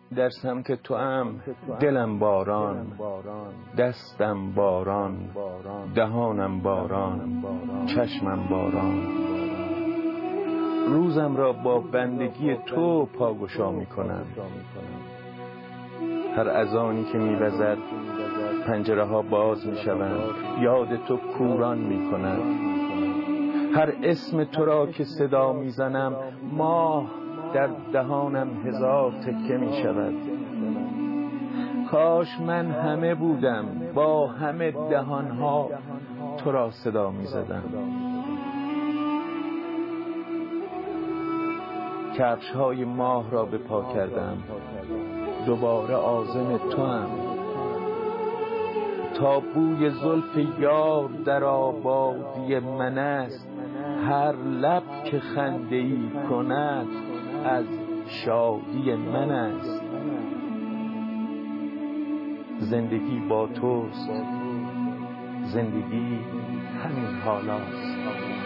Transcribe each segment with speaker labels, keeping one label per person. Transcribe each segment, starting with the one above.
Speaker 1: در سمت توام دلم باران، دستم باران، دهانم باران، چشمم باران. روزم را با بندگی تو پاگشا می کنم. هر اذانی که می وزد پنجره ها باز می شوند، یاد تو کوران می کند. هر اسم تو را که صدا می زنم ماه در دهانم هزار تکه می شود. کاش من همه بودم با همه دهانها تو را صدا می زدم. کفش های ماه را به پا کردم، دوباره عازم تو هم. تا بوی زلف یار در آبادی من است، هر لب که خنده ای کند از شادی من است. زندگی با توست، زندگی همین حالاست.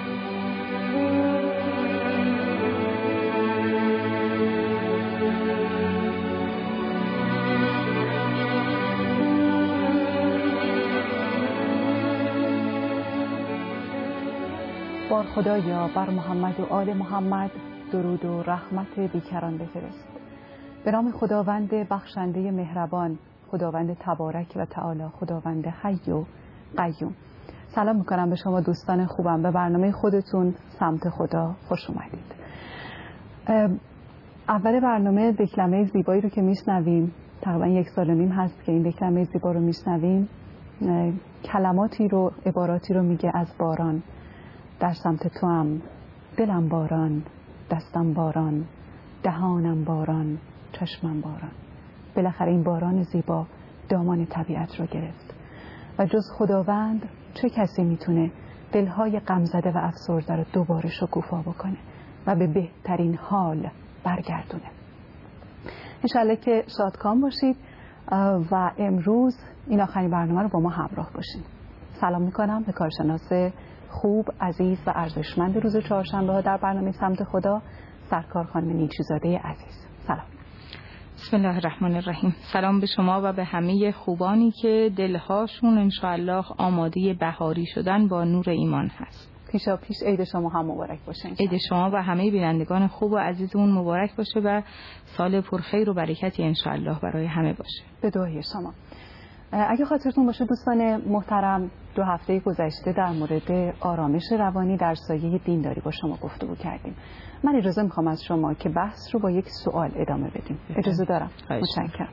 Speaker 2: بار خدایا بر محمد و آل محمد درود و رحمت بیکران بفرست. به نام خداوند بخشنده مهربان، خداوند تبارک و تعالی، خداوند حی و قیوم. سلام میکنم به شما دوستان خوبم. به برنامه خودتون سمت خدا خوش اومدید. اول برنامه دکلمه زیبایی رو که میشنویم، تقریبا 1 سال و نیم هست که این دکلمه زیبا رو میشنویم، کلماتی رو، عباراتی رو میگه از باران. در سمت تو هم دلم باران، دستم باران، دهانم باران، چشمم باران. بالاخره این باران زیبا دامان طبیعت رو گرفت و جز خداوند چه کسی میتونه دلهای غمزده و افسرده رو دوباره شکوفا بکنه و به بهترین حال برگردونه. انشالله که شادکام باشید و امروز این آخرین برنامه رو با ما همراه باشید. سلام میکنم به کارشناس خوب، عزیز و ارزشمند روز چهارشنبه ها در برنامه سمت خدا، سرکار خانم نیچیزاده عزیز. سلام.
Speaker 3: بسم الله الرحمن الرحیم. سلام به شما و به همه خوبانی که دلهاشون انشاءالله آماده بهاری شدن با نور ایمان هست.
Speaker 2: پیشا پیش عید شما هم مبارک باشه.
Speaker 3: عید شما و همه بینندگان خوب و عزیزمون مبارک باشه و سال پرخیر و برکتی انشاءالله برای همه باشه.
Speaker 2: به دعای شما. اگه خاطرتون باشه دوستان محترم، 2 هفته گذشته در مورد آرامش روانی در سایه دینداری با شما گفتگو کردیم. من اجازه میخوام از شما که بحث رو با یک سوال ادامه بدیم. اجازه دارم؟ متشکرم.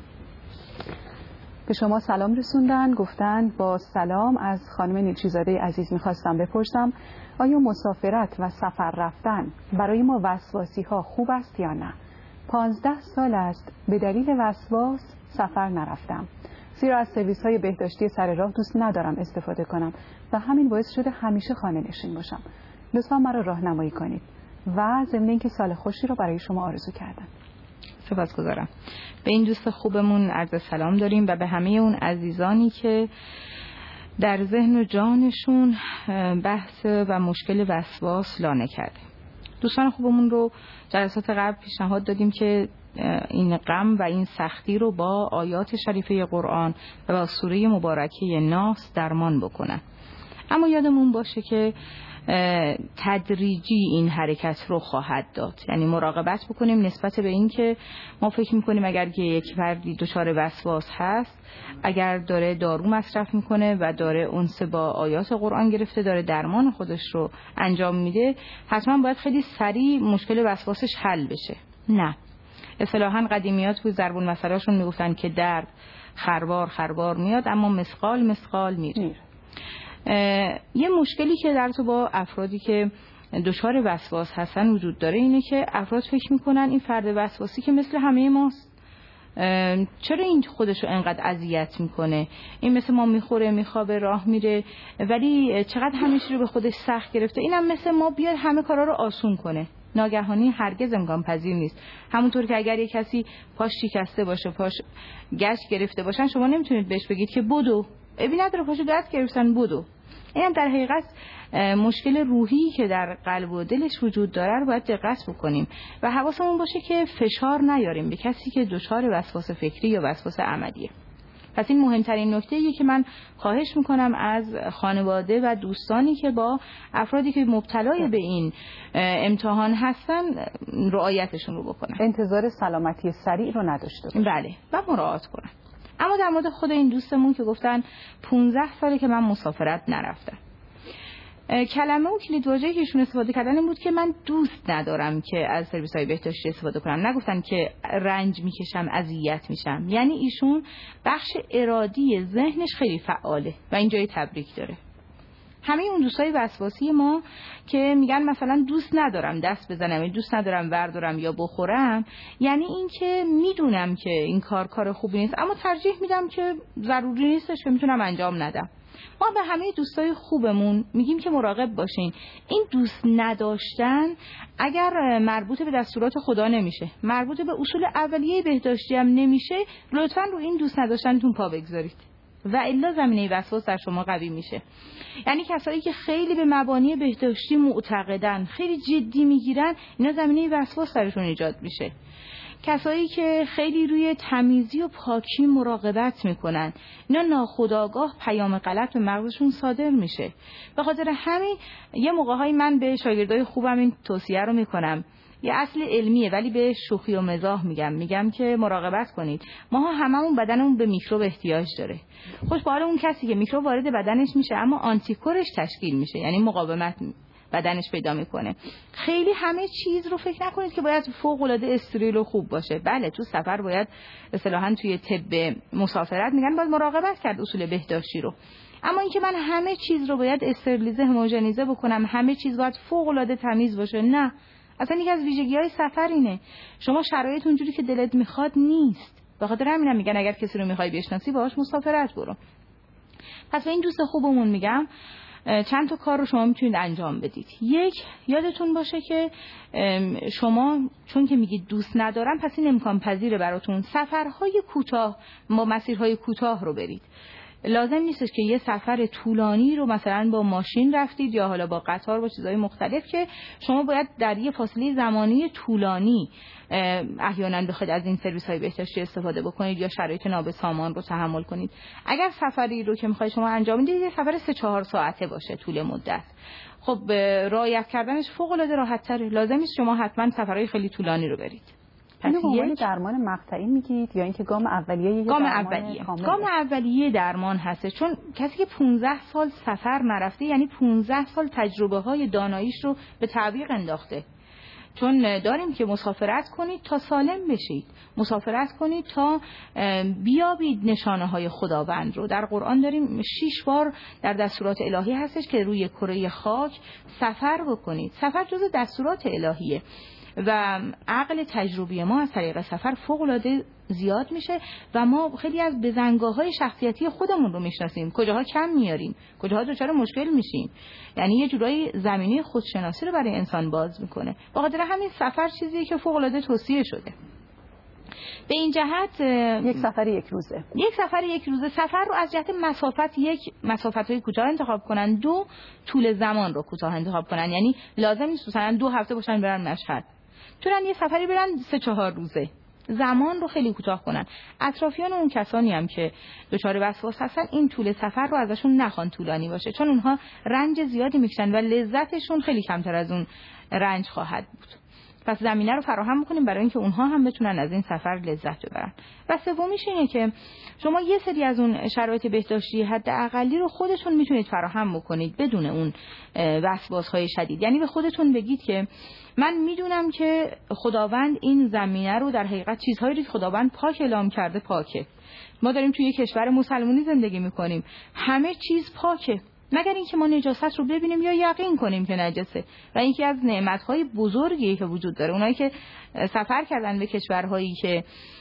Speaker 2: به شما سلام رسوندن، گفتن با سلام از خانم نیچیزاده عزیز میخواستم بپرسم آیا مسافرت و سفر رفتن برای ما وسواسی ها خوب است یا نه؟ 15 سال است به دلیل وسواس سفر نرفتم، زیرا از سرویس های بهداشتی سر راه دوست ندارم استفاده کنم و همین باعث شده همیشه خانه نشین باشم. لطفا مرا راهنمایی کنید و ضمن اینکه سال خوشی رو برای شما آرزو کردم.
Speaker 3: سپاسگزارم. به این دوست خوبمون عرض سلام داریم و به همه اون عزیزانی که در ذهن و جانشون بحث و مشکل وسواس لانه کرده. دوستان خوبمون رو جلسات قبل پیشنهاد دادیم که این غم و این سختی رو با آیات شریفه قرآن و با سوره مبارکه ناس درمان بکنن. اما یادمون باشه که تدریجی این حرکت رو خواهد داد. یعنی مراقبت بکنیم نسبت به این که ما فکر میکنیم اگر که یک فردی دچار وسواس هست، اگر داره دارو مصرف میکنه و داره انس با آیات قرآن گرفته، داره درمان خودش رو انجام میده، حتما باید خیلی سریع مشکل وسواسش حل بشه. نه، اصطلاحاً قدیمیات تو ضرب المثلاشون میگفتن که درد خروار میاد اما مثقال میره. یه مشکلی که در تو با افرادی که دچار وسواس هستن وجود داره اینه که افراد فکر میکنن این فرد وسواسی که مثل همه ماست، چرا این خودشو انقدر اذیت میکنه، این مثل ما میخوره میخوابه راه میره ولی چقدر همه چیز رو به خودش سخت گرفته، اینم مثل ما بیاد همه کارا رو آسون کنه. ناگهانی هرگز امکان پذیر نیست. همونطور که اگر یک کسی پاش شکسته باشه، پاش گچ گرفته باشن، شما نمیتونید بهش بگید که بدو، ابی نداره پاشو گچ گرفتن بدو. اینم در حقیقت مشکل روحی که در قلب و دلش وجود داره رو باید دقت بکنیم و حواسمون باشه که فشار نیاریم به کسی که دچار وسواس فکری یا وسواس عملیه. پس این مهمترین نکته‌ایه که من خواهش میکنم از خانواده و دوستانی که با افرادی که مبتلای به این امتحان هستن رعایتشون رو بکنن.
Speaker 2: انتظار سلامتی سریع رو نداشته باشن.
Speaker 3: بله و مراعات کنن. اما در مورد خود این دوستمون که گفتن 15 ساله که من مسافرت نرفتم، کلمه و کلیدواژه‌ای که ایشون استفاده کردن این بود که من دوست ندارم که از سرویس‌های بهداشتی استفاده کنم. نگفتن که رنج میکشم، اذیت میشم. یعنی ایشون بخش ارادی ذهنش خیلی فعاله و این جای تبریک داره. همه اون دوستای وسواسی ما که میگن مثلا دوست ندارم دست بزنم، دوست ندارم وردارم یا بخورم، یعنی این که میدونم که این کار خوبی نیست اما ترجیح میدم که ضروری نیستش که میتونم انجام ندم. ما به همه دوستای خوبمون میگیم که مراقب باشین. این دوست نداشتن اگر مربوط به دستورات خدا نمیشه، مربوط به اصول اولیه بهداشتی هم نمیشه، لطفاً رو این دوست نداشتنتون پا بگذارید و الا زمینه وسواس در شما قوی میشه. یعنی کسایی که خیلی به مبانی بهداشتی معتقدن، خیلی جدی میگیرن، اینا زمینه وسواس درشون ایجاد میشه. کسایی که خیلی روی تمیزی و پاکی مراقبت میکنن، اینا ناخودآگاه پیام غلط به مغزشون صادر میشه. به خاطر همین یه موقع‌های من به شاگردای خوبم این توصیه رو میکنم، یه اصل علمیه ولی به شوخی و مزاح میگم که مراقبت کنید. ما هممون بدنمون به میکروب احتیاج داره. خوش به حال اون کسی که میکروب وارد بدنش میشه اما آنتیکورش تشکیل میشه، یعنی مقاومت بدنش پیدا میکنه. خیلی همه چیز رو فکر نکنید که باید فوق العاده استریل و خوب باشه. بله تو سفر باید اصطلاحاً توی طب مسافرت میگن باید مراقبت کرد اصول بهداشتی رو، اما اینکه من همه چیز رو باید استریلیزه هموژنیزه بکنم، همه چیز باید فوق العاده تمیز باشه، نه. اصلا یکی از ویژگی‌های سفر اینه شما شرایط اونجوری که دلت میخواد نیست. به خاطر همینم میگن اگر کسی رو میخوای بشناسی باهاش مسافرت برو. پس به این دوست خوبمون میگم چند تا کار رو شما میتونید انجام بدید. یک، یادتون باشه که شما چون که میگید دوست ندارم پس این امکان پذیره براتون سفرهای کوتاه با مسیرهای کوتاه رو برید. لازم نیستش که یه سفر طولانی رو مثلا با ماشین رفتید یا حالا با قطار با چیزهای مختلف که شما باید در یه فاصله زمانی طولانی احیانا بخواید از این سرویس‌های بهداشتی استفاده بکنید یا شرایط نابسامان رو تحمل کنید. اگر سفری رو که می‌خواید شما انجام بدید یه سفر 3-4 ساعته باشه طول مدت، خب رعایت کردنش فوق‌العاده راحت‌تره. لازم نیست شما حتما سفرهای خیلی طولانی رو برید.
Speaker 2: اینو به عنوان درمان مقطعی میگید یا اینکه گام اولیه
Speaker 3: گام اولیه درمان هست، چون کسی که 15 سال سفر نرفته یعنی 15 سال تجربه های داناییش رو به تعویق انداخته. چون داریم که مسافرت کنید تا سالم بشید، مسافرت کنید تا بیابید نشانه های خداوند رو. در قرآن داریم 6 بار در دستورات الهی هستش که روی کره خاک سفر بکنید. سفر جزء دستورات الهیه و عقل تجربی ما از طریق سفر فوق‌العاده زیاد میشه و ما خیلی از بزنگاه‌های شخصیتی خودمون رو میشناسیم، کجاها کم میاریم، کجاها دچار مشکل میشیم. یعنی یه جورایی زمینه خودشناسی رو برای انسان باز میکنه. به خاطر همین سفر چیزیه که فوق‌العاده توصیه شده. به این جهت
Speaker 2: یک سفر یک روزه سفر رو از جهت مسافت، یک مسافت‌های کوتاه انتخاب کنن، 2 طول زمان رو کوتاه انتخاب کنن. یعنی لازم نیست مثلا 2 هفته باشن برن مشهد، میتونن یه سفری برن 3-4 روزه، زمان رو خیلی کوتاه کنن. اطرافیان اون کسانی هم که دچار وسواس هستن این طول سفر رو ازشون نخوان طولانی باشه، چون اونها رنج زیادی میکشن و لذتشون خیلی کمتر از اون رنج خواهد بود. پس زمینه رو فراهم می‌کنیم برای اینکه اونها هم بتونن از این سفر لذت ببرن. و سومیش اینه که شما یه سری از اون شرایط بهداشتی حداقلی رو خودتون میتونید فراهم بکنید بدون اون وسواس‌های شدید. یعنی به خودتون بگید که من میدونم که خداوند این زمینه رو در حقیقت چیزهایی رو که خداوند پاک اعلام کرده پاکه. ما داریم توی یک کشور مسلمانی زندگی می‌کنیم، همه چیز پاکه، مگر اینکه ما نجاست رو ببینیم یا یقین کنیم که نجسه. و اینکه از نعمت‌های بزرگی که وجود داره، اونایی که سفر کردن به کشورهایی که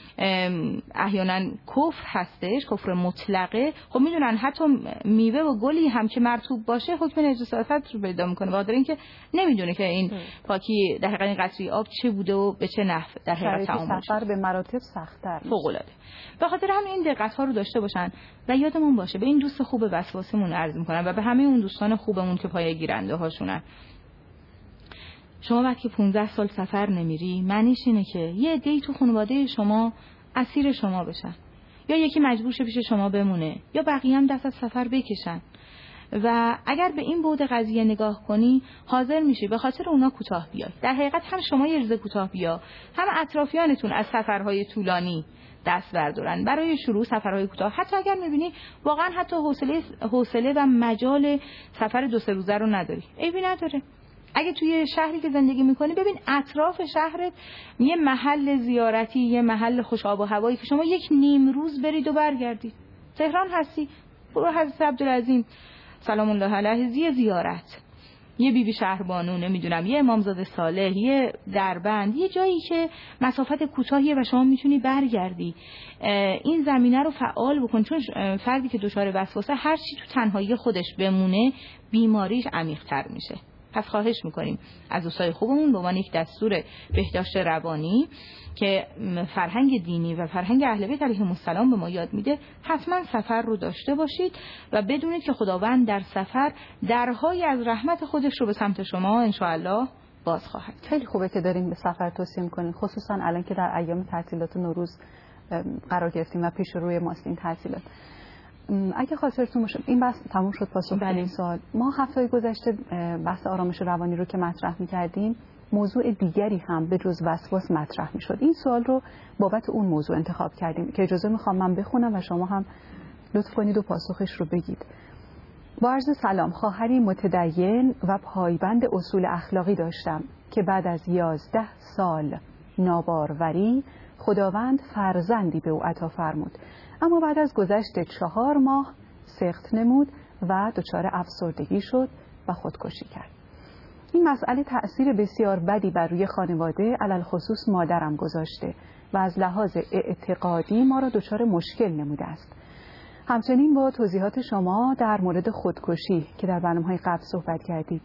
Speaker 2: احیانا کفر هستش، کفر مطلقه، خب میدونن حتی میوه و گلی هم که مرطوب باشه حکم نجاست رو پیدا میکنه، بخاطر اینکه نمیدونه که این پاکی در حقیقت این قطره آب چه بوده و به چه نحو در حقیقت تعامل شده. سفر به مراتب سخت‌تر
Speaker 3: فوق العاده. بخاطر همین این دقت‌ها رو داشته باشن و یادمون باشه به این دوست خوب وسواسمون عرض میکنم و به همه اون دوستان خوبمون که پایه گیرنده هاشونن. شما وقتی 15 سال سفر نمیری، معنیش اینه که یه عده‌ای تو خانواده شما اسیر شما بشن، یا یکی مجبور شه پیش شما بمونه، یا بقیه هم دست از سفر بکشن. و اگر به این بعد قضیه نگاه کنی، حاضر میشی به خاطر اونا کوتاه بیای. در حقیقت هم شما یه روز کوتاه بیا، هم اطرافیانتون از سفرهای طولانی دست بردارن برای شروع سفرهای کوتاه. حتی اگر میبینی واقعا حتی حوصله و مجال سفر 2-3 روزه رو نداری، عیبی نداره. اگه توی شهری که زندگی میکنی، ببین اطراف شهرت یه محل زیارتی، یه محل خوش آب و هوایی که شما 1 نیم روز برید و برگردید. تهران هستی، برو حضرت عبدالعظیم سلام الله علیه زیارت، یه بیبی شهربانو، نمیدونم یه امامزاده صالح، یه دربند، یه جایی که مسافت کوتاهیه و شما میتونی برگردی. این زمینه رو فعال بکن، چون فردی که دچار وسوسه هر چی تو تنهایی خودش بمونه بیماریش عمیق‌تر میشه. پس خواهش میکنیم از دوستای خوبمون به عنوان یک دستور بهداشت روانی که فرهنگ دینی و فرهنگ اهل بیت علیهم السلام به ما یاد میده، حتما سفر رو داشته باشید و بدونید که خداوند در سفر درهای از رحمت خودش رو به سمت شما انشاءالله باز خواهد.
Speaker 2: خیلی خوبه که داریم به سفر توصیه میکنین، خصوصا الان که در ایام تعطیلات نوروز قرار گرفتیم و پیش روی ماست این تعطیلات. اگه خاطرتون باشه این بحث تموم شد، پاسخ به این سوال. ما هفته گذشته بحث آرامش روانی رو که مطرح می‌کردیم، موضوع دیگری هم به جز وسواس مطرح می‌شد. این سوال رو بابت اون موضوع انتخاب کردیم که اجازه می‌خوام من بخونم و شما هم لطف کنید و پاسخش رو بگید. با عرض سلام، خواهری متدین و پایبند اصول اخلاقی داشتم که بعد از 11 سال ناباروری خداوند فرزندی به او عطا فرمود، اما بعد از گذشت 4 ماه سقط نمود و دچار افسردگی شد و خودکشی کرد. این مسئله تأثیر بسیار بدی بر روی خانواده، علل خصوص مادرم گذاشته و از لحاظ اعتقادی ما را دچار مشکل نموده است. همچنین با توضیحات شما در مورد خودکشی که در برنامه‌های قبل صحبت کردید،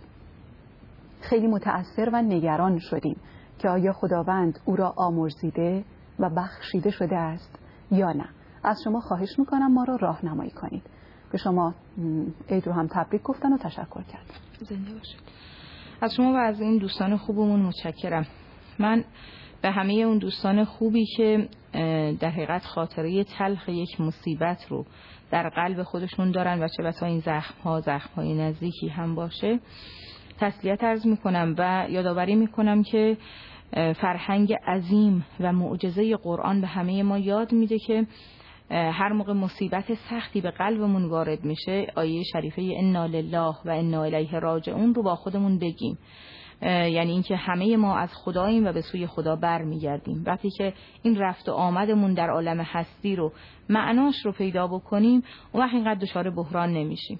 Speaker 2: خیلی متأثر و نگران شدیم که آیا خداوند او را آمرزیده و بخشیده شده است یا نه. از شما خواهش میکنم ما را راهنمایی کنید. به شما عید رو هم تبریک گفتن و تشکر کردم.
Speaker 3: زنده باشید. از شما و از این دوستان خوبمون متشکرم. من به همه اون دوستان خوبی که در حقیقت خاطره تلخ یک مصیبت رو در قلب خودشون دارن و چه بسا این زخم‌های نزدیکی هم باشه تسلیت عرض میکنم و یادآوری میکنم که فرهنگ عظیم و معجزه قرآن به همه ما یاد میده که هر موقع مصیبت سختی به قلبمون وارد میشه، آیه شریفه انا لله و انا الیه راجعون رو با خودمون بگیم. یعنی اینکه همه ما از خداییم و به سوی خدا برمیگردیم. وقتی که این رفت و آمدمون در عالم هستی رو معناش رو پیدا بکنیم، اون وقت اینقدر دچار بحران نمیشیم.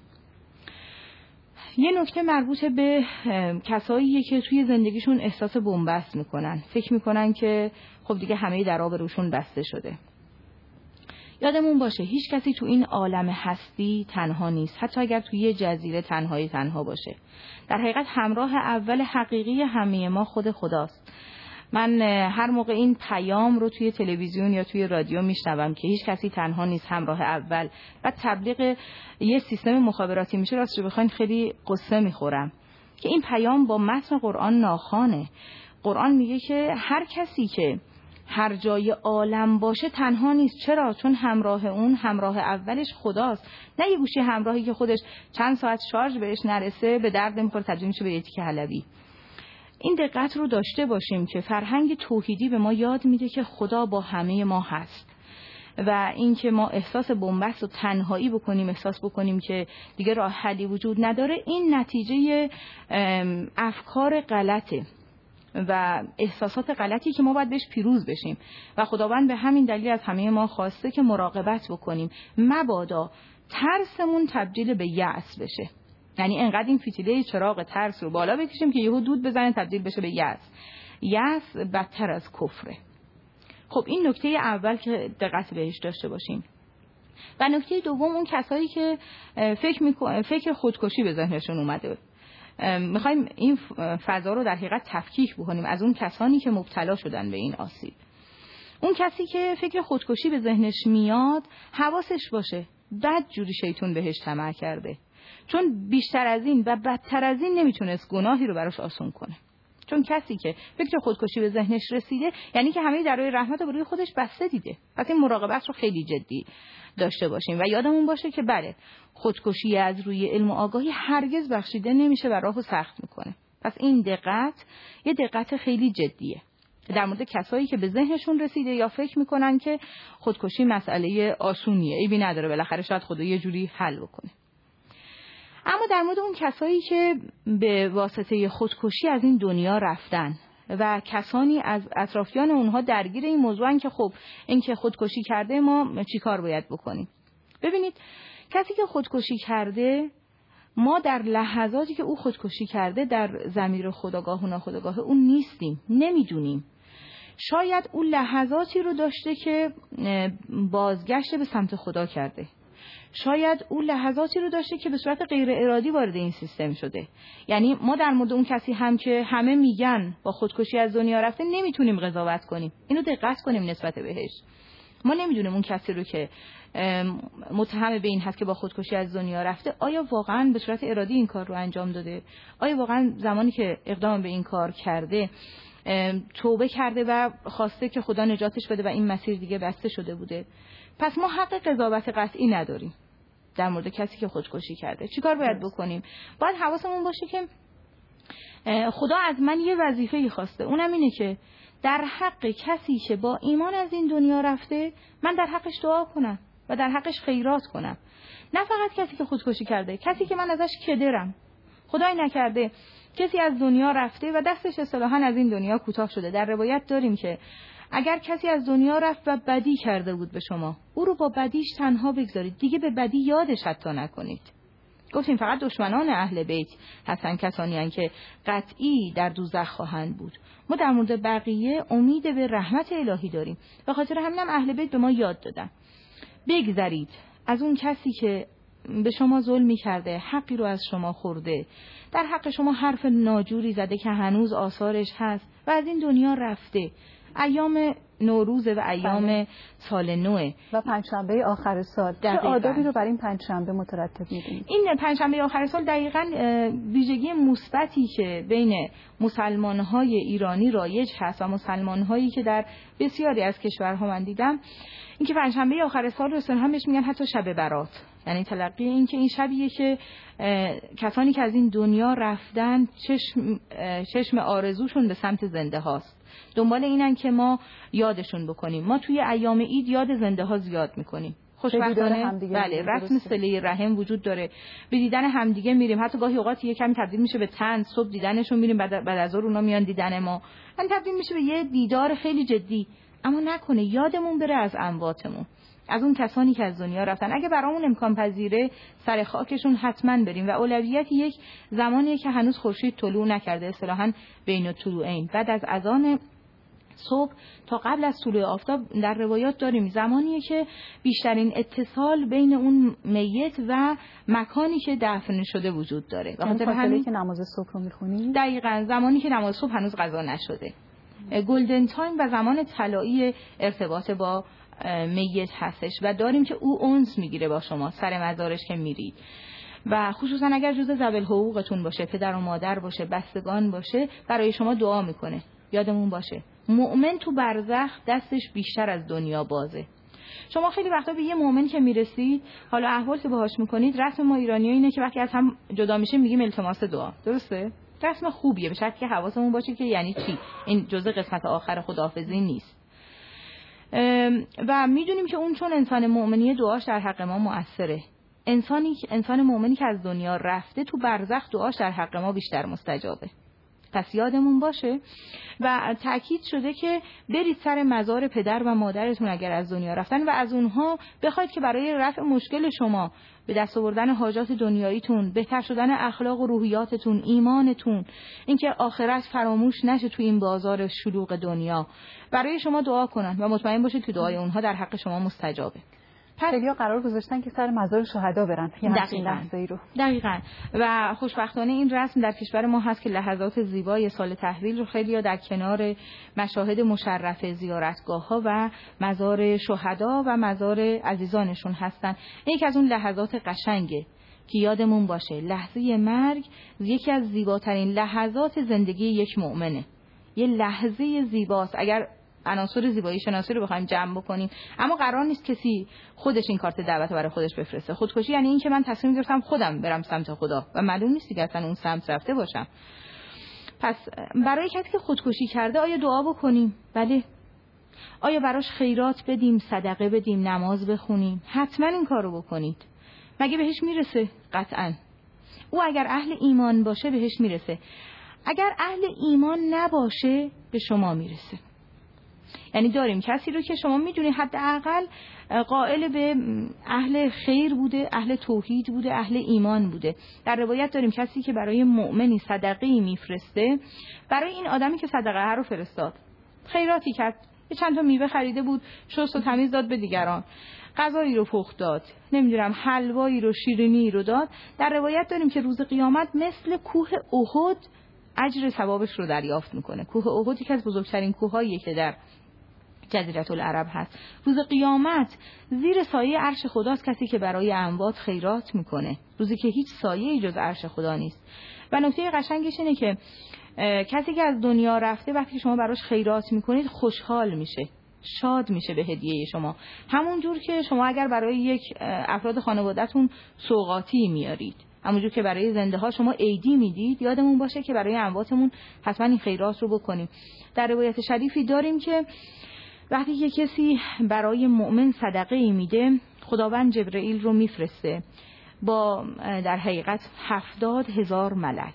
Speaker 3: یه نکته مربوط به کسایی که توی زندگیشون احساس بنبست میکنن، فکر میکنن که خب دیگه همه درا به روشون بسته شده. یادمون باشه هیچ کسی تو این عالم هستی تنها نیست، حتی اگر توی یه جزیره تنها باشه. در حقیقت همراه اول حقیقی همه ما خود خداست. من هر موقع این پیام رو توی تلویزیون یا توی رادیو میشنوم که هیچ کسی تنها نیست، همراه اول، و تبلیغ یه سیستم مخابراتی میشه، راستش بخواین خیلی قصه میخورم که این پیام با متن قرآن ناخوانه. قرآن میگه که هر کسی که هر جای عالم باشه تنها نیست. چرا؟ چون همراه اون، همراه اولش خداست، نه یه گوشی همراهی که خودش چند ساعت شارژ بهش نرسه به درد نمیخوره، تبدیل میشه به یه تیکه حلبی. این دقت رو داشته باشیم که فرهنگ توحیدی به ما یاد میده که خدا با همه ما هست و این که ما احساس بنبست و تنهایی بکنیم، احساس بکنیم که دیگه راه حلی وجود نداره، این نتیجه افکار غلطه و احساسات غلطی که ما باید بهش پیروز بشیم و خداوند به همین دلیل از همه ما خواسته که مراقبت بکنیم مبادا ترسمون تبدیل به یأس بشه. یعنی انقدر این فتیله چراغ ترس رو بالا بکشیم که یهو دود بزنه تبدیل بشه به یأس. یأس بدتر از کفره. خب این نکته اول که دقت بهش داشته باشیم. و نکته دوم اون کسایی که فکر خودکشی به ذهنشون اومده، میخوایم این فضا رو در حقیقت تفکیک بکنیم از اون کسانی که مبتلا شدن به این آسیب. اون کسی که فکر خودکشی به ذهنش میاد حواسش باشه بد جوری شیطون بهش طمع کرده. چون بیشتر از این و بدتر از این نمیتونست گناهی رو براش آسون کنه. چون کسی که فکر خودکشی به ذهنش رسیده یعنی که همه درهای رحمت رو روی خودش بسته دیده. پس این مراقبت رو خیلی جدی داشته باشیم و یادمون باشه که بله، خودکشی از روی علم و آگاهی هرگز بخشیده نمیشه و راهو سخت میکنه. پس این دقت یه دقت خیلی جدیه در مورد کسایی که به ذهنشون رسیده یا فکر میکنن که خودکشی مسئله آسونیه، عیبی نداره، بالاخره شاید خدا یه جوری حل بکنه. اما در مورد اون کسایی که به واسطه خودکشی از این دنیا رفتن و کسانی از اطرافیان اونها درگیر این موضوعن که خب این که خودکشی کرده ما چی کار باید بکنیم؟ ببینید، کسی که خودکشی کرده، ما در لحظاتی که او خودکشی کرده در ضمیر خودآگاه و ناخودآگاه اون نیستیم، نمیدونیم. شاید اون لحظاتی رو داشته که بازگشت به سمت خدا کرده، شاید اون لحظاتی رو داشته که به صورت غیر ارادی وارد این سیستم شده. یعنی ما در مورد اون کسی هم که همه میگن با خودکشی از دنیا رفته نمیتونیم قضاوت کنیم، اینو دقت کنیم نسبت بهش. ما نمیدونیم اون کسی رو که متهم به این هست که با خودکشی از دنیا رفته آیا واقعا به صورت ارادی این کار رو انجام داده، آیا واقعا زمانی که اقدام به این کار کرده توبه کرده و خواسته که خدا نجاتش بده و این مسیر دیگه بسته شده بوده. پس ما حق قضاوت قطعی نداریم در مورد کسی که خودکشی کرده. چیکار باید بکنیم؟ باید حواسمون باشه که خدا از من یه وظیفه‌ای خواسته، اونم اینه که در حق کسی که با ایمان از این دنیا رفته من در حقش دعا کنم و در حقش خیرات کنم. نه فقط کسی که خودکشی کرده، کسی که من ازش کدرم، خدای نکرده کسی از دنیا رفته و دستش اصطلاحاً از این دنیا کوتاه شده. در روایت داریم که اگر کسی از دنیا رفت و بدی کرده بود به شما، او رو با بدیش تنها بگذارید، دیگه به بدی یادش حتی نکنید. گفتیم فقط دشمنان اهل بیت هستن کسانی هستن که قطعی در دوزخ خواهند بود. ما در مورد بقیه امید به رحمت الهی داریم. به خاطر همینم اهل بیت به ما یاد دادن بگذرید از اون کسی که به شما ظلمی کرده، حقی رو از شما خورده، در حق شما حرف ناجوری زده که هنوز آثارش هست و از این دنیا رفته. ایام نوروزه و ایام سال نوه و
Speaker 2: پنجشنبه آخر سال. چه آدابی رو برای این پنجشنبه مترتب می‌دونید؟
Speaker 3: این پنجشنبه آخر سال دقیقاً ویژگی مثبتی که بین مسلمان‌های ایرانی رایج هست و مسلمان‌هایی که در بسیاری از کشورها من دیدم، اینکه پنجشنبه آخر سال رو اصطلاحاً بهش میگن حتی شب برات، یعنی تلقی این که این شبیه که کسانی که از این دنیا رفتن چشم آرزوشون به سمت زنده هاست، دنبال اینن که ما یادشون بکنیم. ما توی ایام عید یاد زنده ها زیاد میکنیم. خوشبختانه بله، رسم صله رحم وجود داره، به دیدن همدیگه میریم، حتی گاهی اوقات یه کمی تبدیل میشه به طنز، صبح دیدنشون میریم، بعد از ظهر اونا میان دیدن ما، من تبدیل میشه به یه دیدار خیلی جدی. اما نکنه یادمون بره از امواتمون، از اون کسانی که از دنیا رفتن. اگه برامون امکان پذیره سر خاکشون حتما بریم و اولویت یک زمانیه که هنوز خورشید طلوع نکرده، اصطلاحاً بین الطلوعین، بعد از اذان صبح تا قبل از طلوع آفتاب در روایات داریم زمانیه که بیشترین اتصال بین اون میت و مکانی که دفن شده وجود داره.
Speaker 2: و خاطر همین که نماز صبح رو میخونیم
Speaker 3: دقیقاً زمانی که نماز صبح هنوز قضا نشده، گلدن تایم و زمان طلایی ارتباط با میت هستش و داریم که او انس میگیره با شما سر مزارش که میرید و خصوصا اگر جزء ذوی الحقوقتون باشه، پدر و مادر باشه، بستگان باشه، برای شما دعا میکنه. یادمون باشه مؤمن تو برزخ دستش بیشتر از دنیا بازه. شما خیلی وقتا به یه مؤمن که میرسید، حالا احوال که باهاش میکنید، رسم ما ایرانی‌ها اینه که وقتی از هم جدا میشه میگیم التماس دعا، درسته؟ رسم خوبیه، به شرطی که حواسمون باشه که یعنی چی، این جزء قسمت آخر خداحافظی نیست. و میدونیم که اون چون انسان مؤمنی دعاش در حق ما مؤثره. انسان مؤمنی که از دنیا رفته تو برزخ دعاش در حق ما بیشتر مستجابه. پس یادمون باشه و تأکید شده که برید سر مزار پدر و مادرتون اگر از دنیا رفتن و از اونها بخواید که برای رفع مشکل شما، به دست آوردن حاجات دنیاییتون، بهتر شدن اخلاق و روحیاتتون، ایمانتون، اینکه آخرت فراموش نشه تو این بازار شلوغ دنیا، برای شما دعا کنن و مطمئن باشید که دعای اونها در حق شما مستجابه.
Speaker 2: خیلی‌ها قرار گذاشتن که سر مزار شهدا برن، یعنی این لحظه‌ای رو.
Speaker 3: دقیقاً. و خوشبختانه این رسم در کشور ما هست که لحظات زیبای سال تحویل رو خیلی‌ها در کنار مشاهد مشرف زیارتگاه‌ها و مزار شهدا و مزار عزیزانشون هستن. این یکی از اون لحظات قشنگه که یادمون باشه لحظه مرگ یکی از زیباترین لحظات زندگی یک مؤمنه. یه لحظه زیباست اگر عناصر زیبایی شناسی رو بخوایم جمع بکنیم، اما قرار نیست کسی خودش این کارت دعوت برای خودش بفرسته. خودکشی یعنی این که من تصمیم گرفتم خودم برم سمت خدا و معلوم نیست که اصلا اون سمت رفته باشم. پس برای کسی که خودکشی کرده آیا دعا بکنیم؟ بله. آیا براش خیرات بدیم، صدقه بدیم، نماز بخونیم؟ حتما این کارو بکنید. مگه بهش میرسه؟ قطعاً. او اگر اهل ایمان باشه بهش میرسه. اگر اهل ایمان نباشه به شما میرسه. یعنی داریم کسی رو که شما میدونید حداقل قائل به اهل خیر بوده، اهل توحید بوده، اهل ایمان بوده. در روایت داریم کسی که برای مؤمنی صدقه‌ای میفرسته، برای این آدمی که صدقه رو فرستاد خیراتی کرد، یه چند تا میوه خریده بود، شست و تمیز داد به دیگران، غذایی رو پخت داد، نمیدونم حلوایی رو، شیرینی رو داد. در روایت داریم که روز قیامت مثل کوه احد اجر ثوابش رو دریافت میکنه. کوه احد یکی از بزرگترین کوههاییه که در جزیره العرب هست. روز قیامت زیر سایه عرش خداست کسی که برای اموات خیرات میکنه، روزی که هیچ سایه‌ای جز عرش خدا نیست. و نکته قشنگش اینه که کسی که از دنیا رفته وقتی شما براش خیرات میکنید خوشحال میشه، شاد میشه به هدیه شما. همون جور که شما اگر برای یک افراد خانواده‌تون سوغاتی میارید، همونجور که برای زنده ها شما عیدی میدید، یادمون باشه که برای امواتمون حتما این خیرات رو بکنیم. در روایت شریفی داریم که وقتی که کسی برای مؤمن صدقه ای میده، خداوند جبرئیل رو میفرسته با در حقیقت 70,000 ملک.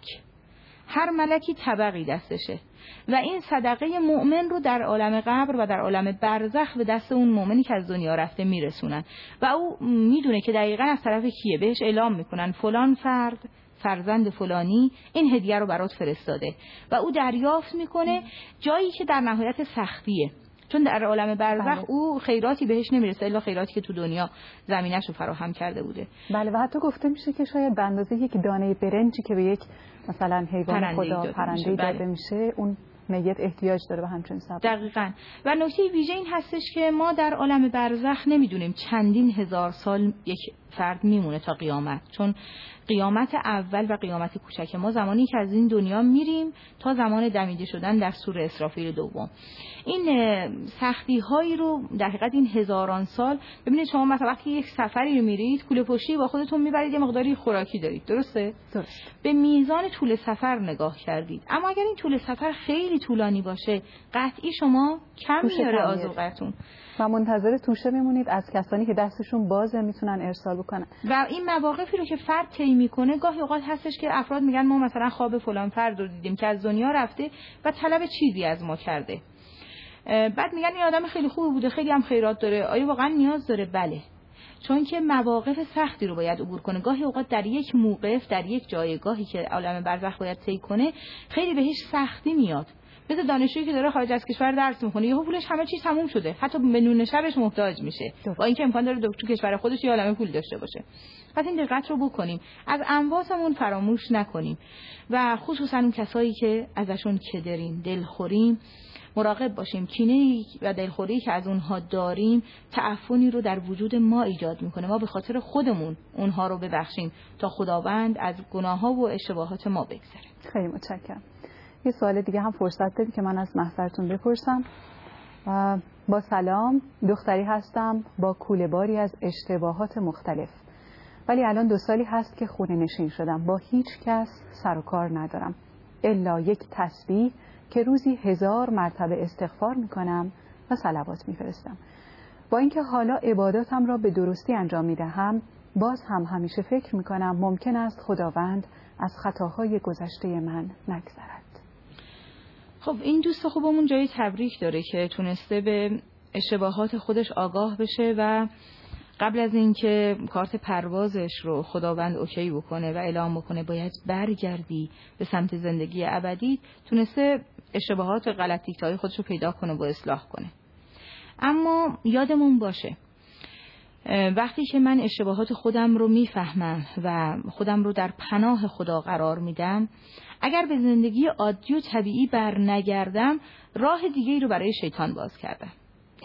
Speaker 3: هر ملکی طبقی دستشه و این صدقه مؤمن رو در عالم قبر و در عالم برزخ به دست اون مؤمنی که از دنیا رفته میرسونن و او میدونه که دقیقاً از طرف کیه. بهش اعلام میکنن فلان فرد فرزند فلانی این هدیه رو برات فرستاده و او دریافت میکنه جایی که در نهایت سختیه، چون در عالم برزخ او خیراتی بهش نمیرسه الا خیراتی که تو دنیا زمینش رو فراهم کرده بوده.
Speaker 2: بله و حتی گفته میشه که شاید به اندازه یک دانه برنجی که به یک مثلا حیوان خدا پرنده‌ای داده میشه، اون میت احتیاج داره به همچین سبب.
Speaker 3: دقیقاً. و نکته ویژه این هستش که ما در عالم برزخ نمیدونیم چندین هزار سال یک فرد میمونه تا قیامت، چون قیامت اول و قیامت کوچک ما زمانی که از این دنیا میریم تا زمان دمیده شدن در سور اسرافیل دوم. این سختی هایی رو در حقیقت این هزاران سال، ببینید شما مثلا وقتی یک سفری رو میرید کوله پشتی با خودتون میبرید، یه مقداری خوراکی دارید، درسته؟
Speaker 2: درست.
Speaker 3: به میزان طول سفر نگاه کردید، اما اگر این طول سفر خیلی طولانی باشه قطعی شما کم میاره آذوقتون
Speaker 2: و منتظر توشه میمونید از کسانی که دستشون بازه میتونن ارسال بکنن.
Speaker 3: و این مواقفی رو که فرد طی میکنه گاهی اوقات هستش که افراد میگن ما مثلا خواب فلان فرد رو دیدیم که از دنیا رفته و طلب چیزی از ما کرده، بعد میگن این آدم خیلی خوب بوده، خیلی هم خیرات داره، آیا واقعا نیاز داره؟ بله، چون که مواقف سختی رو باید عبور کنه. گاهی اوقات در یک موقف، در یک جایگاهی که عالم برزخ باید طی کنه خیلی بهش سختی میاد. مثل دانشجویی که داره خارج از کشور درس میخونه، یهو پولش همه چیز تموم شده، حتی به نون شبش محتاج میشه با اینکه امکان داره تو کشور خودش یه عالمه پول داشته باشه. پس این دقت رو بکنیم، از امواتمون فراموش نکنیم و خصوصا اون کسایی که ازشون کدریم، دلخوریم، مراقب باشیم. کینه و دلخوری که از اونها داریم تعفنی رو در وجود ما ایجاد میکنه. ما به خاطر خودمون اونها رو ببخشیم تا خداوند از گناه‌ها و اشتباهات ما بگذره.
Speaker 2: خیلی متشکرم. یه سوال دیگه هم فرصت بدید که من از محضرتون بپرسم. با سلام، دختری هستم با کوله‌باری از اشتباهات مختلف، ولی الان 2 سالی هست که خونه نشین شدم، با هیچ کس سر و کار ندارم الا یک تسبیح که روزی 1000 مرتبه استغفار میکنم و صلوات میفرستم. با اینکه حالا عباداتم را به درستی انجام میدهم، باز هم همیشه فکر میکنم ممکن است خداوند از خطاهای گذشته من نگذرد.
Speaker 3: خب این دوست خوبمون جایی تبریک داره که تونسته به اشتباهات خودش آگاه بشه و قبل از اینکه کارت پروازش رو خداوند اوکی بکنه و اعلام بکنه باید برگردی به سمت زندگی ابدی، تونسته اشتباهات و غلط دیکته‌های خودش رو پیدا کنه و اصلاح کنه. اما یادمون باشه وقتی که من اشتباهات خودم رو میفهمم و خودم رو در پناه خدا قرار میدم، اگر به زندگی عادی و طبیعی بر نگردم، راه دیگه‌ای رو برای شیطان باز کردم.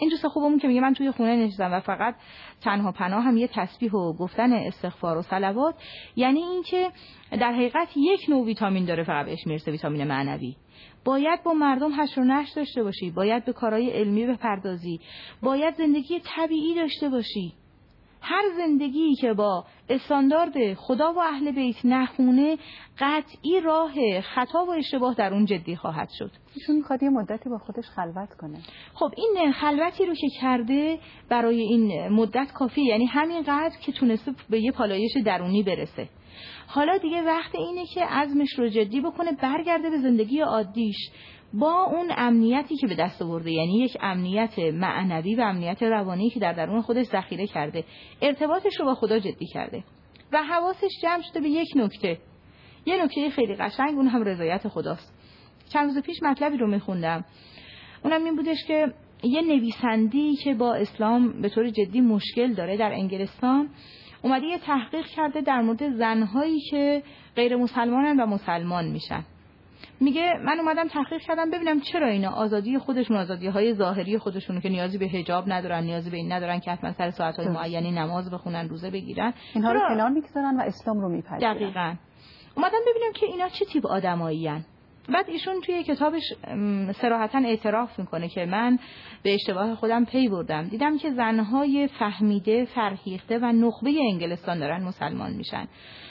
Speaker 3: این دوست خوبمون که میگه من توی خونه نشستم و فقط تنها پناه هم یه تسبیح و گفتن استغفار و صلوات، یعنی این که در حقیقت یک نوع ویتامین داره فقط بهش میرسه، ویتامین معنوی. باید با مردم حشر و نشر داشته باشی، باید به کارهای علمی بپردازی، باید زندگی طبیعی داشته باشی. هر زندگی که با استاندارد خدا و اهل بیت نخونه، قطعی راه خطا و اشتباه در اون جدی خواهد شد.
Speaker 2: ایشون میخواد یه مدتی با خودش خلوت کنه.
Speaker 3: خب این خلوتی رو که کرده برای این مدت کافی، یعنی همینقدر که تونسته به یه پالایش درونی برسه. حالا دیگه وقت اینه که عزمش رو جدی بکنه، برگرده به زندگی عادیش با اون امنیتی که به دست آورده، یعنی یک امنیت معنوی و امنیت روانی که در درون خودش ذخیره کرده، ارتباطش رو با خدا جدی کرده و حواسش جمع شده به یک نکته، یه نکته خیلی قشنگ، اون هم رضایت خداست. چند روز پیش مطلبی رو میخوندم، اونم این بودش که یه نویسنده‌ای که با اسلام به طور جدی مشکل داره در انگلستان اومده یه تحقیق کرده در مورد زنهایی که غیر مسلمانن و مسلمان میشن. میگه من اومدم تحقیق کردم ببینم چرا اینا آزادی خودشون، آزادی‌های ظاهری خودشون که نیازی به حجاب ندارن، نیازی به این ندارن که حتما سر ساعت‌های معینی نماز بخونن، روزه بگیرن،
Speaker 2: اینها رو کنار میگذارن و اسلام رو میپذیرن.
Speaker 3: دقیقاً. اومدم ببینم که اینا چه تیپ آدمایین. بعد ایشون توی کتابش صراحتاً اعتراف میکنه که من به اشتباه خودم پی بردم، دیدم که زنهای فهمیده، فرهیخته و نخبه انگلستان دارن مسلمان میشن.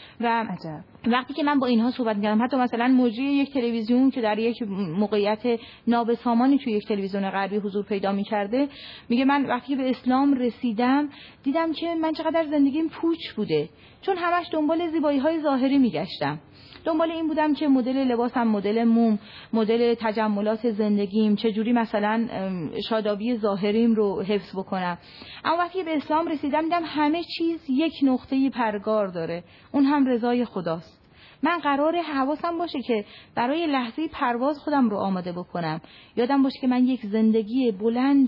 Speaker 3: و وقتی که من با اینها صحبت می‌کردم، حتی مثلا مجری یک تلویزیون که در یک موقعیت نابسامانی توی یک تلویزیون غربی حضور پیدا می‌کرده، میگه من وقتی به اسلام رسیدم دیدم که من چقدر زندگیم پوچ بوده، چون همش دنبال زیبایی‌های ظاهری می‌گشتم. دنبال این بودم که مدل لباسم، مدل موم، مدل تجملات زندگیم، چجوری مثلا شادابی ظاهریم رو حفظ بکنم. اما وقتی به اسلام رسیدم دیدم همه چیز یک نقطه‌ای پرگار داره، اون هم رضای خداست. من قراره حواسم باشه که برای لحظه پرواز خودم رو آماده بکنم، یادم باشه که من یک زندگی بلند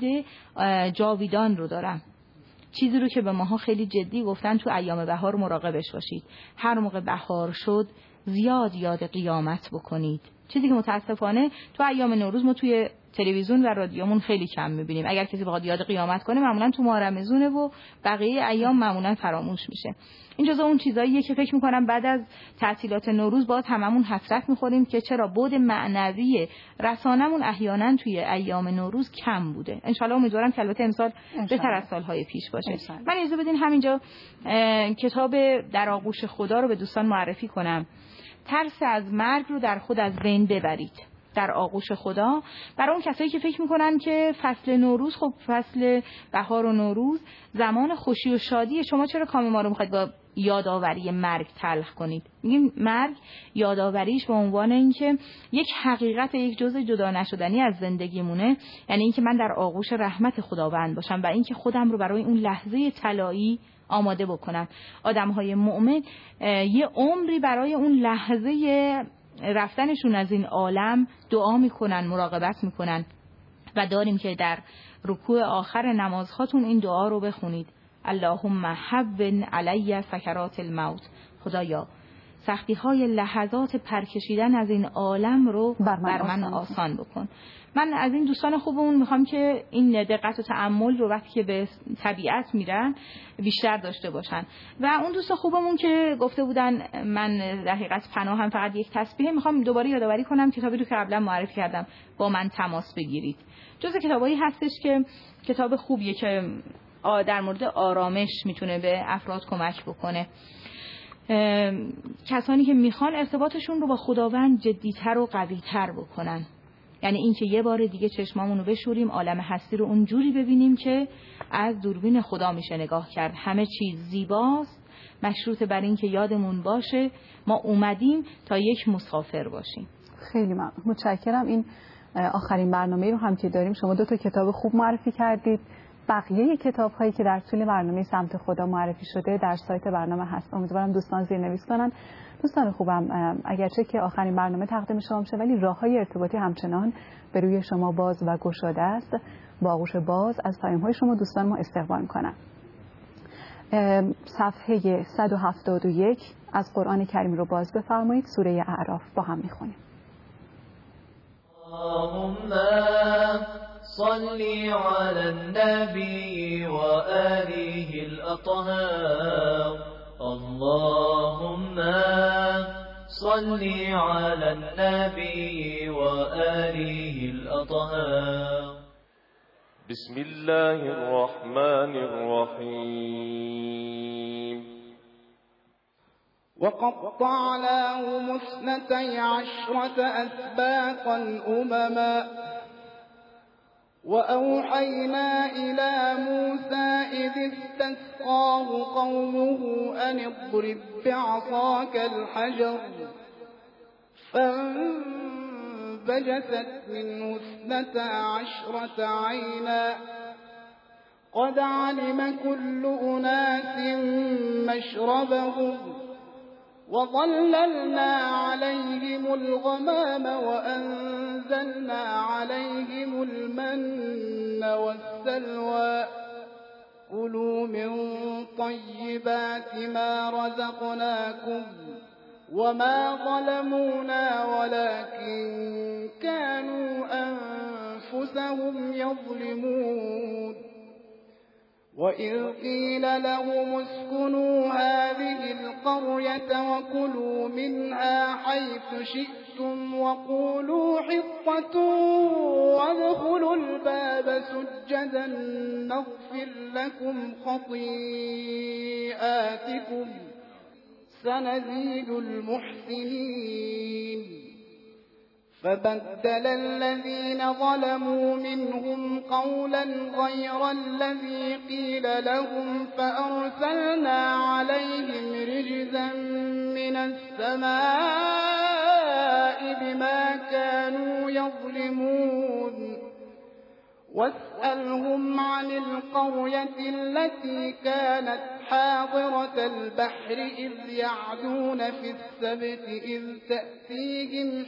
Speaker 3: جاویدان رو دارم. چیزی رو که به ماها خیلی جدی گفتن تو ایام بهار مراقبش باشید. هر موقع بهار شد زیاد یاد قیامت بکنید. چیزی که متاسفانه تو ایام نوروز ما توی تلویزیون و رادیومون خیلی کم می‌بینیم. اگر کسی بخواد یاد قیامت کنه معمولاً تو ماه رمضونه و بقیه ایام معمولاً فراموش میشه. این جزء اون چیزاییه که فکر می‌کنم بعد از تعطیلات نوروز باز هممون حسرت می‌خوریم که چرا بعد معنوی رسانه‌مون احیانا توی ایام نوروز کم بوده. ان شاءالله امیدوارم که البته امسال بهتر از سال‌های پیش باشه. من اجازه بدین همینجا کتاب در آغوش خدا رو به دوستان معرفی کنم. ترس از مرگ رو در خود از بین ببرید. در آغوش خدا، برای اون کسایی که فکر میکنن که فصل نوروز، خب فصل بهار و نوروز زمان خوشی و شادیه، شما چرا کام ما رو میخواید با یادآوری مرگ تلخ کنید؟ میگیم مرگ یادآوریش به عنوان اینکه یک حقیقت، یک جزء جدا نشدنی از زندگیمونه، یعنی اینکه من در آغوش رحمت خداوند باشم و اینکه خودم رو برای اون لحظه طلایی آماده بکنم. آدم‌های مؤمن یه عمری برای اون لحظه رفتنشون از این عالم دعا میکنن، مراقبت میکنن و داریم که در رکوع آخر نمازهاتون این دعا رو بخونید: اللهم هون علی سکرات الموت. خدایا سختی های لحظات پرکشیدن از این عالم رو بر من آسان بکن. من از این دوستان خوبمون میخوام که این دقت و تأمل رو وقتی که به طبیعت میرن بیشتر داشته باشن. و اون دوست خوبمون که گفته بودن من در حقیقت پناهم فقط یک تسبیحه، میخوام دوباره یادآوری کنم کتابی رو که قبلا معرفی کردم، با من تماس بگیرید. جز کتابایی هستش که کتاب خوبیه که در مورد آرامش میتونه به افراد کمک بکنه. کسانی که میخوان ارتباطشون رو با خداوند جدی‌تر و قوی‌تر بکنن، یعنی اینکه یه بار دیگه چشمامون رو بشوریم، عالم هستی رو اونجوری ببینیم که از دوربین خدا میشه نگاه کرد. همه چیز زیباست، مشروط بر این که یادمون باشه ما اومدیم تا یک مسافر باشیم.
Speaker 2: خیلی متشکرم. این آخرین برنامه رو هم که داریم، شما 2 کتاب خوب معرفی کردید. بقیه کتاب‌هایی که در طول برنامه سمت خدا معرفی شده در سایت برنامه هست. امیدوارم دوستان زیرنویس کنن. دوستان خوبم، اگرچه که آخرین برنامه تقدیم شما میشه، ولی راه‌های ارتباطی همچنان به روی شما باز و گشاده است. با آغوش باز از پیام‌های شما دوستان ما استقبال می‌کنم. صفحه 171 از قرآن کریم رو باز بفرمایید. سوره اعراف با هم می‌خونیم.
Speaker 4: اللهم صل على النبي وآله الأطهار اللهم صل على النبي وآله الأطهار.
Speaker 5: بسم الله الرحمن الرحيم.
Speaker 6: وقطعناهم 12 أسباطا أمما وأوحينا إلى موسى إذ استسقاه قومه أن اضرب بعصاك الحجر فانبجست منه 12 عينا قد علم كل أناس مشربهم وظللنا عليهم الغمام وأنزلنا عليهم المن والسلوى كلوا من طيبات ما رزقناكم وما ظلمونا ولكن كانوا أنفسهم يظلمون. وإذ قيل لهم اسكنوا هذه القرية وكلوا منها حيث شئتم وقولوا حطة وادخلوا الباب سجدا نغفر لكم خطيئاتكم سنزيد المحسنين. فبدل الذين ظلموا منهم قولا غير الذي قيل لهم فأرسلنا عليهم رجزا من السماء بما كانوا يظلمون. واسألهم عن القرية التي كانت حاضرة البحر إذ يعدون في السبت إذ تأتيهم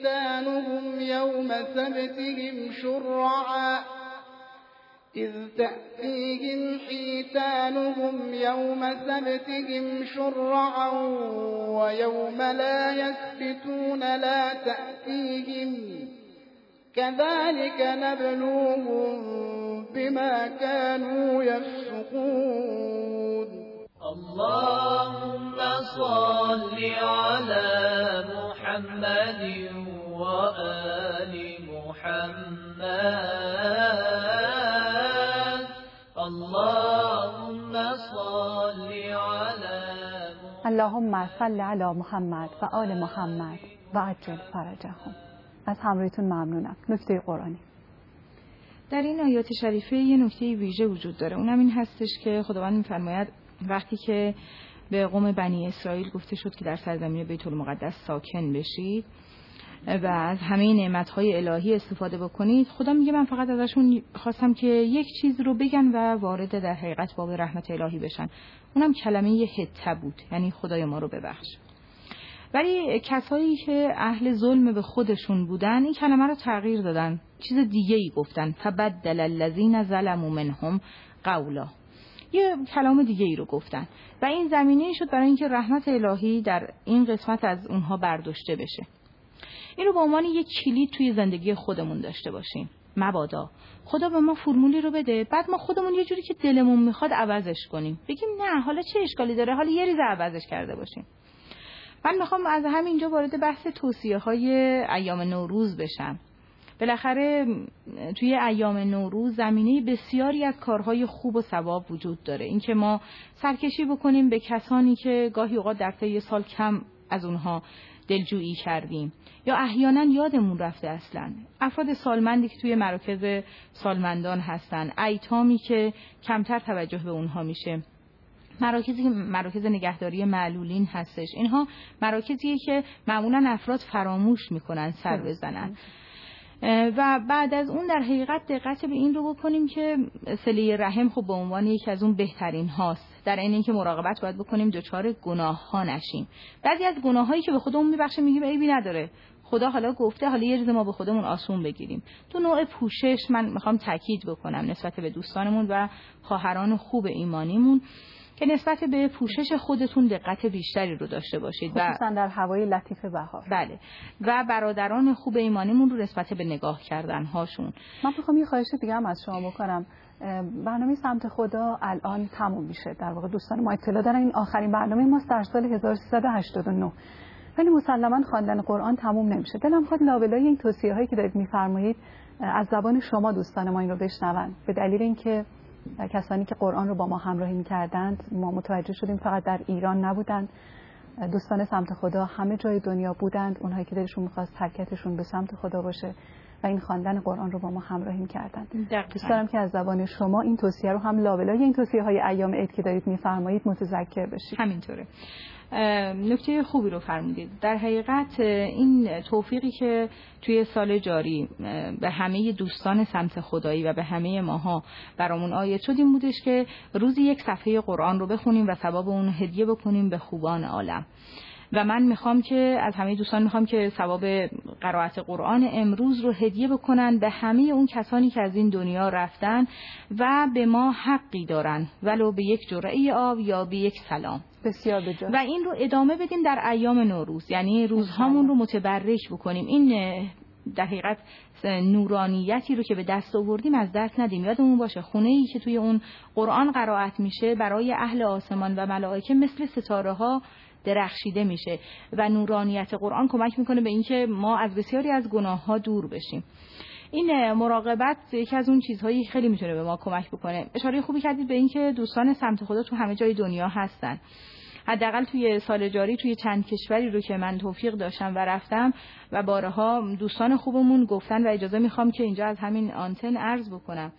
Speaker 6: حيتانهم يوم سبتهم شرعا ويوم لا يسبتون لا تأتيهم كذلك نبلوهم بما كانوا يفسقون.
Speaker 4: اللهم صل على محمد وآل محمد. اللهم صل على محمد.
Speaker 2: اللهم صل على محمد و آل محمد و عجل فرجهم. از همراهیتون ممنونم. نکته قرآنی
Speaker 3: در این آیات شریفه یه نکته ویژه وجود داره، اونم این هستش که خداوند می‌فرماید وقتی که به قوم بنی اسرائیل گفته شد که در سرزمین بیت المقدس ساکن بشید و از همه نعمت‌های الهی استفاده بکنید، خدا میگه من فقط ازشون خواستم که یک چیز رو بگن و وارد در حقیقت باب رحمت الهی بشن، اونم کلمه حته بود، یعنی خدای ما رو ببخش. ولی کسایی که اهل ظلم به خودشون بودن این کلمه رو تغییر دادن، چیز دیگه ای گفتن، فبدل الذین ظلموا منهم قولا، یه کلام دیگه ای رو گفتن و این زمینه شد برای اینکه رحمت الهی در این قسمت از اونها برداشته بشه. این رو به عنوان یک کلید توی زندگی خودمون داشته باشیم. مبادا خدا به ما فرمولی رو بده، بعد ما خودمون یه جوری که دلمون میخواد عوضش کنیم، بگیم نه حالا چه اشکالی داره، حالا یه ریز عوضش کرده باشیم. من میخوام از همینجا وارد بحث توصیه‌های ایام نوروز بشم. بالاخره توی ایام نوروز زمینه بسیاری از کارهای خوب و ثواب وجود داره، اینکه ما سرکشی بکنیم به کسانی که گاهی اوقات در طی سال کم از اونها دلجویی کردیم یا احیانا یادمون رفته اصلا، افراد سالمندی که توی مراکز سالمندان هستن، ایتامی که کمتر توجه به اونها میشه، مراکز نگهداری معلولین هستش. اینها مراکزیه که معمولا افراد فراموش میکنن سر بزنن و بعد از اون در حقیقت دقت به این رو بکنیم که صله رحم خب به عنوان یکی از اون بهترین هاست، در این که مراقبت باید بکنیم دچار گناه ها نشیم. بعضی از گناه هایی که به خودمون میبخشه میگیم عیبی نداره، خدا حالا گفته، حالا یه روز ما به خودمون آسون بگیریم. تو نوع پوشش من میخوام تاکید بکنم نسبت به دوستانمون و خواهران خوب ایمانیمون که نسبت به پوشش خودتون دقت بیشتری رو داشته باشید و
Speaker 2: خصوصا در هوای لطیف بهار.
Speaker 3: بله، و برادران خوب ایمانیمون رو نسبت به نگاه کردن هاشون.
Speaker 2: من میخوام یه خواهش دیگه هم از شما بکنم. برنامه سمت خدا الان تموم میشه. در واقع دوستان ما اطلاع دارن این آخرین برنامه ماست در سال 1389. ولی مسلماً خواندن قرآن تموم نمیشه. دلم خواهد لابلای این توصیه هایی که دارید میفرمایید از زبان شما دوستان ما این رو بشنون. به دلیل اینکه کسانی که قرآن رو با ما همراهی می‌کردند ما متوجه شدیم فقط در ایران نبودند. دوستان سمت خدا همه جای دنیا بودند، اونهایی که دلشون می‌خواست حرکتشون به سمت خدا باشه و این خواندن قرآن رو با ما همراهی می‌کردند. دوست دارم که از زبان شما این توصیه رو هم لابلای این توصیه‌های ایام عید که دارید می‌فرمایید متذکر بشید.
Speaker 3: همینطوره. نکته خوبی رو فرمودید. در حقیقت این توفیقی که توی سال جاری به همه دوستان سمت خدایی و به همه ماها برامون عاید شد این بودش که روزی یک صفحه قرآن رو بخونیم و ثواب اون هدیه بکنیم به خوبان عالم. و من میخوام که از همه دوستان میخوام که ثواب قرائت قرآن امروز رو هدیه بکنن به همه اون کسانی که از این دنیا رفتن و به ما حقی دارن، ولو به یک جرعه آب یا به یک سلام.
Speaker 2: بسیار بجا.
Speaker 3: و این رو ادامه بدیم در ایام نوروز، یعنی روزهامون رو متبرک بکنیم. این در حقیقت نورانیتی رو که به دست آوردیم از دست ندیم. یادمون باشه خونه‌ای که توی اون قرآن قرائت میشه برای اهل آسمان و ملائکه مثل ستاره ها درخشیده میشه و نورانیت قرآن کمک میکنه به اینکه ما از بسیاری از گناه ها دور بشیم. این مراقبت یکی از اون چیزهایی خیلی میتونه به ما کمک بکنه. اشاره خوبی کردید به اینکه دوستان سمت خدا تو همه جای دنیا هستن. حداقل توی سال جاری توی چند کشوری رو که من توفیق داشتم و رفتم و بارها دوستان خوبمون گفتن و اجازه میخوام که اینجا از همین آنتن عرض بکنم.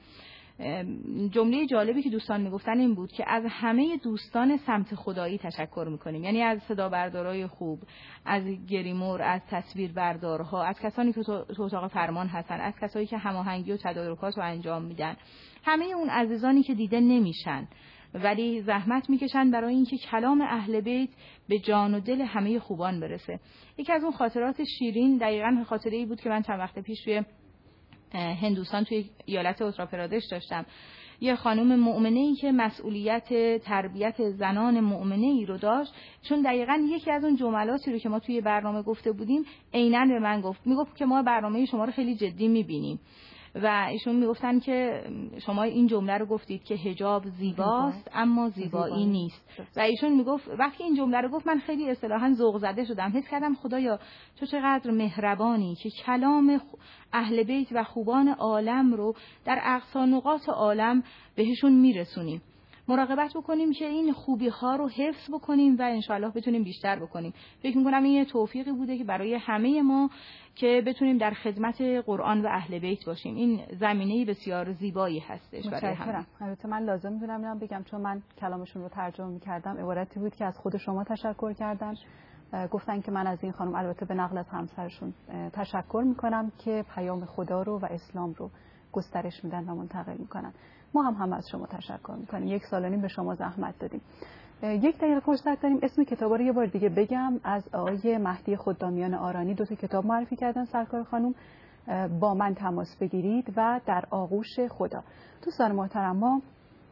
Speaker 3: جمله جالبی که دوستان میگفتن این بود که از همه دوستان سمت خدایی تشکر میکنیم، یعنی از صدا بردارای خوب، از گریمور، از تصویر بردارها، از کسانی که تو اتاق فرمان هستن، از کسایی که هماهنگی و تدارکات رو انجام میدن، همه اون عزیزانی که دیده نمیشن ولی زحمت میکشن برای اینکه کلام اهل بیت به جان و دل همه خوبان برسه. یکی از اون خاطرات شیرین دقیقاً خاطره‌ای بود که من چند وقت پیش توی هندوستان توی ایالت اتر پرادش داشتم. یه خانم مؤمنه‌ای که مسئولیت تربیت زنان مؤمنه‌ای رو داشت، چون دقیقاً یکی از اون جملاتی رو که ما توی برنامه گفته بودیم عیناً به من میگفت که ما برنامه شما رو خیلی جدی می‌بینیم و ایشون میگفتن که شما این جمله رو گفتید که حجاب زیباست اما زیبایی نیست و ایشون میگفت وقتی این جمله رو گفت من خیلی اصطلاحاً ذوق زده شدم، حس کردم خدایا تو چقدر مهربانی که کلام اهل بیت و خوبان عالم رو در اقصا نقاط عالم بهشون میرسونیم. مراقبت بکنیم که این خوبی ها رو حفظ بکنیم و انشاءالله بتونیم بیشتر بکنیم. فکر میکنم این توفیقی بوده که برای همه ما که بتونیم در خدمت قرآن و اهل بیت باشیم. این زمینه بسیار زیبایی هستش برای همه.
Speaker 2: البته من لازم میدونم اینم بگم چون من کلامشون رو ترجمه میکردم، عبارتی بود که از خود شما تشکر کردن. گفتن که من از این خانم البته به نقل از همسرشون تشکر میکنم که پیام خدا رو و اسلام رو گسترش میدن و منتقل میکنن. ما هم از شما تشکر میکنیم. 1 سال و نیم به شما زحمت دادیم. 1 دقیقه فرصت داریم اسم کتابا رو یه بار دیگه بگم. از آقای مهدی خدامیان آرانی 2 کتاب معرفی کردن سرکار خانم، با من تماس بگیرید و در آغوش خدا. دوستان محترم، ما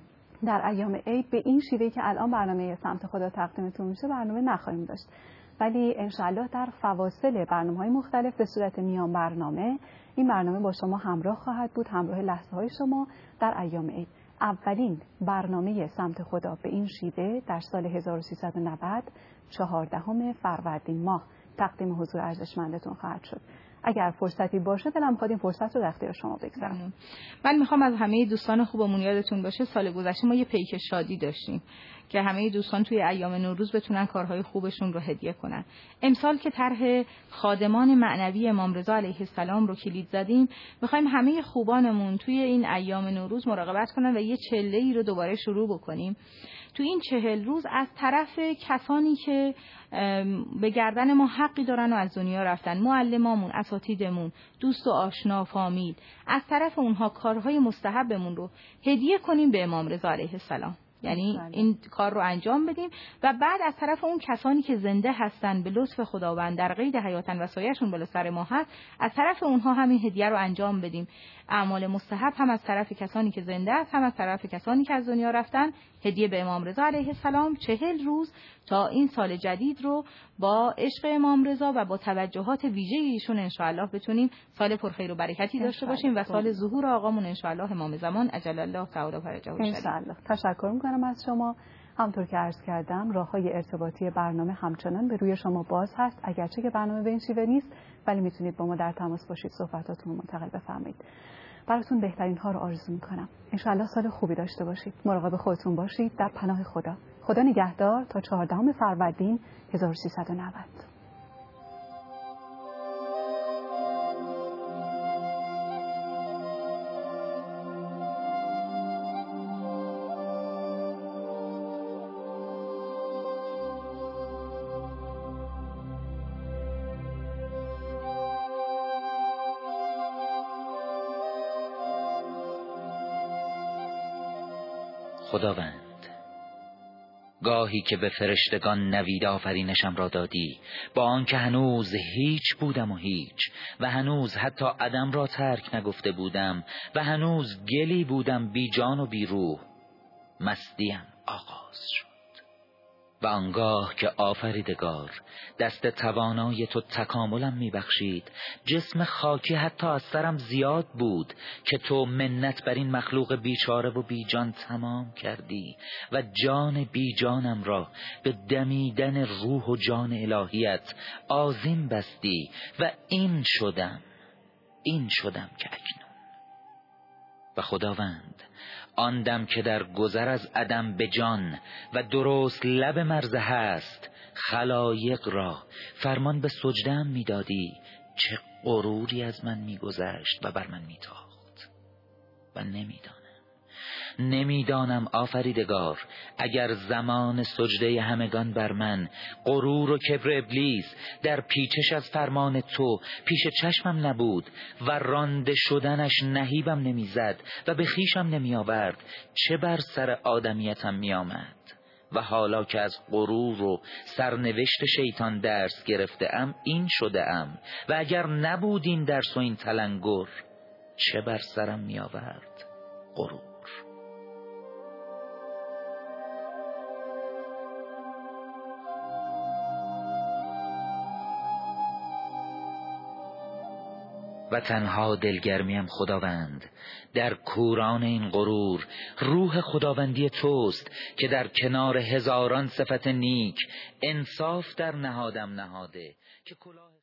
Speaker 2: در ایام عید به این شیوهی که الان برنامه سمت خدا تقدیمتون میشه برنامه نخواهیم داشت، ولی انشاءالله در فواصل برنامه‌های مختلف به صورت میان برنامه این برنامه با شما همراه خواهد بود، همراه لحظه‌های شما در ایام عید. اولین برنامه سمت خدا به این شیوه در سال 1390 14 فروردین ماه تقدیم حضور ارجشمندتون خواهد شد. اگر فرصتی باشه دلم می‌خواد این فرصت رو در اختیار شما بگذارم.
Speaker 3: من میخوام از همه دوستان خوبمون یادتون باشه سال گذشته ما یه پیک شادی داشتیم که همه دوستان توی ایام نوروز بتونن کارهای خوبشون رو هدیه کنن. امسال که طرح خادمان معنوی امام رضا علیه السلام رو کلید زدیم، میخوایم همه خوبانمون توی این ایام نوروز مراقبت کنن و یه چله‌ای رو دوباره شروع بکنیم. تو این 40 روز از طرف کسانی که به گردن ما حقی دارن و از دنیا رفتن، معلمامون، اساتیدمون، دوست و آشنا، فامیل، از طرف اونها کارهای مستحبمون رو هدیه کنیم به امام رضا علیه السلام. یعنی این کار رو انجام بدیم و بعد از طرف اون کسانی که زنده هستن به لطف خداوند در قید حیاتن و سایه‌شون بالا سر ما هست، از طرف اونها همین هدیه رو انجام بدیم. اعمال مستحب هم از طرف کسانی که زنده است، هم از طرف کسانی که از دنیا رفتن، هدیه به امام رضا علیه السلام 40 روز تا این سال جدید رو با عشق امام رضا و با توجهات ویژه ایشون ان شاء الله بتونیم سال پرخیر و برکتی داشته باشیم و سال ظهور آقامون ان شاء الله امام زمان عجل الله تعالی فرجه
Speaker 2: ان شاء الله. تشکر می‌کنم از شما. همطور که عرض کردم راه‌های ارتباطی برنامه همچنان به روی شما باز هست، اگرچه که برنامه به این شیوه نیست، ولی میتونید با ما در تماس باشید، صحبتاتون رو منتقل بفرمایید. براتون بهترین ها رو آرزو میکنم. ان شاء الله سال خوبی داشته باشید. مراقب خودتون باشید. در پناه خدا. خدا نگهدار تا 14 فروردین 1390.
Speaker 7: خداوند، گاهی که به فرشتگان نوید آفرینشم را دادی، با آنکه هنوز هیچ بودم و هیچ و هنوز حتی عدم را ترک نگفته بودم و هنوز گلی بودم بی جان و بی روح، مستیم آغاز شد. و آنگاه که آفریدگار دست توانای تو تکاملم میبخشید، جسم خاکی حتی از سرم زیاد بود که تو منت بر این مخلوق بیچاره و بیجان تمام کردی و جان بیجانم را به دمیدن روح و جان الهیت آذین بستی و این شدم که اکنون. و خداوند، آن دم که در گذر از عدم به جان و درست لب مرزه هست، خلایق را فرمان به سجده‌ام میدادی، چه غروری از من میگذشت و بر من میتاخت. و نمیدانم آفریدگار، اگر زمان سجده همگان بر من غرور و کبر ابلیس در پیچش از فرمان تو پیش چشمم نبود و رانده شدنش نهیبم نمیزد و به خویشم نمی آورد، چه بر سر آدمیتم می آمد. و حالا که از غرور و سرنوشت شیطان درس گرفته‌ام، این شده‌ام و اگر نبود این درس و این تلنگر، چه بر سرم می آورد؟ غرور. و تنها دلگرمیم خداوند در کوران این غرور روح خداوندی توست که در کنار هزاران صفت نیک انصاف در نهادم نهاده که کلاه